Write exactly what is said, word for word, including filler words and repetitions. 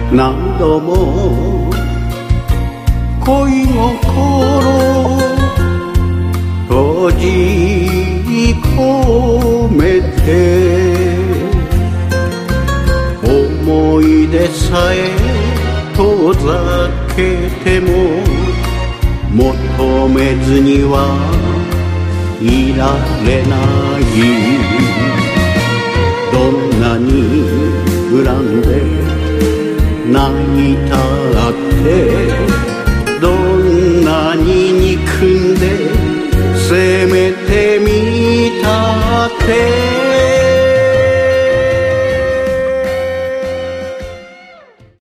何度も恋心閉じ込めて思い出さえ遠ざけても求めずにはいられないどんなに恨んで泣いたって